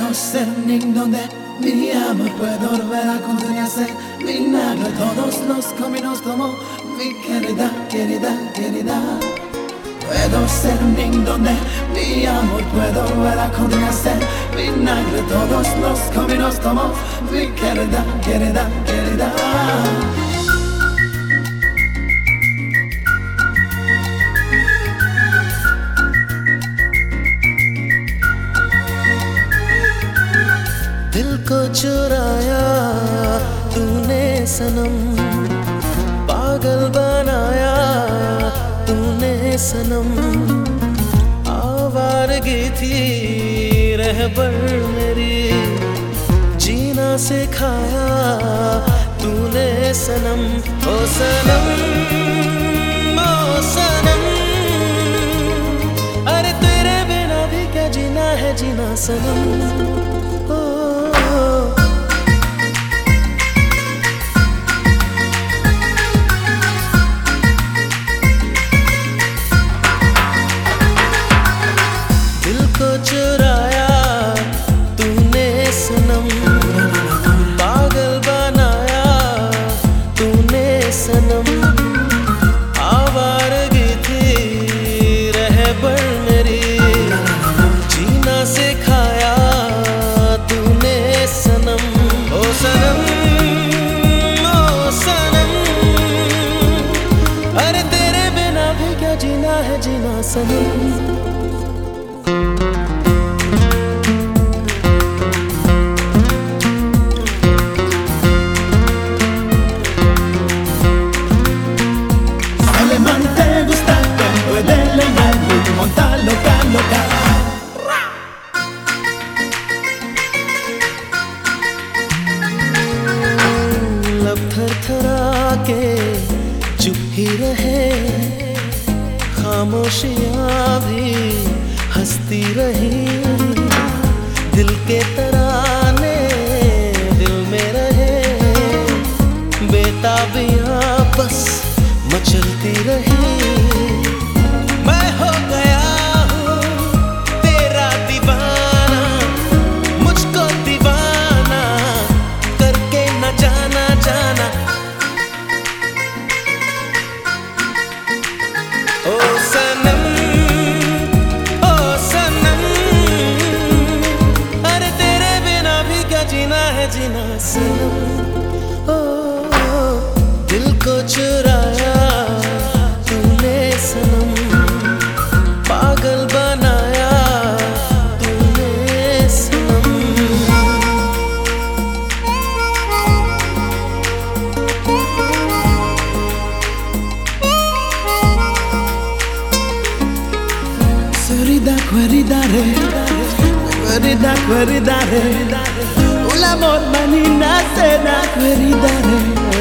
Puedo ser niño donde mi amor puedo volver a contenerse. Vinagre todos los caminos tomó mi querida, querida, querida. Puedo ser niño donde mi amor puedo volver a contenerse. Vinagre todos los caminos tomó mi querida, querida, querida. दिल को चुराया तूने सनम, पागल बनाया तूने सनम। आवारगी थी रहबर मेरी, जीना सिखाया तूने सनम। ओ सनम, ओ सनम, अरे तेरे बिना भी क्या जीना है जीना सनम। चुराया तूने सनम, पागल बनाया तूने सनम। आवारगी थी रहबर मेरी, जीना सिखाया तूने सनम। ओ सनम, ओ सनम, अरे तेरे बिना भी क्या जीना है जीना सनम। लब थरथरा के चुप ही रहे, खामोशियाँ भी हंसती रही। दिल के तराने दिल में रहे, बेताबियाँ बस मचलती रही। मैं हो गया हूँ तेरा दीवाना, मुझको दीवाना करके न जाना जाना। ओ सनम, ओ सनम, अरे तेरे बिना भी क्या जीना है जीना सनम। ओ दिल को चुराया तूने सनम, पागल बनाया तूने सनम। Queridare, queridare, un amor manina se da queridare.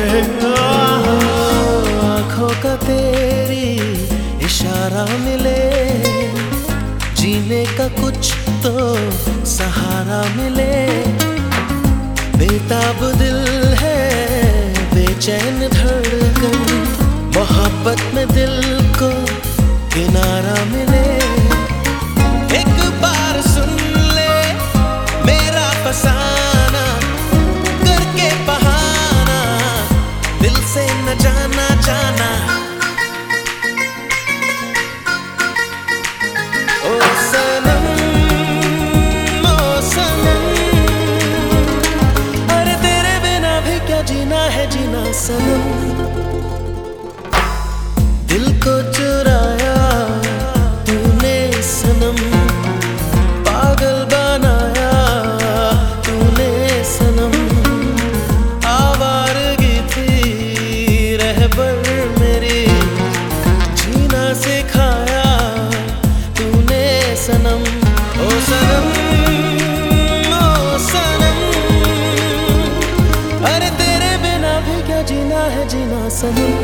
आँखों का तेरी इशारा मिले, जीने का कुछ तो सहारा मिले। बेताब दिल है बेचैन धड़कन, मोहब्बत में दिल को किनारा मिले। एक बार सुन ले मेरा फसाना, करके बहाना दिल से न जाना जाना। ओ सनम, ओ सनम, अरे तेरे बिना भी क्या जीना है जीना सनम। दिल को चुराया तूने सनम, पागल बनाया तूने सनम। आवारगी थी रहबर मेरी, जीना सिखाया तूने सनम। ओ सनम, ओ सनम, अरे तेरे बिना भी क्या जीना है जीना सनम।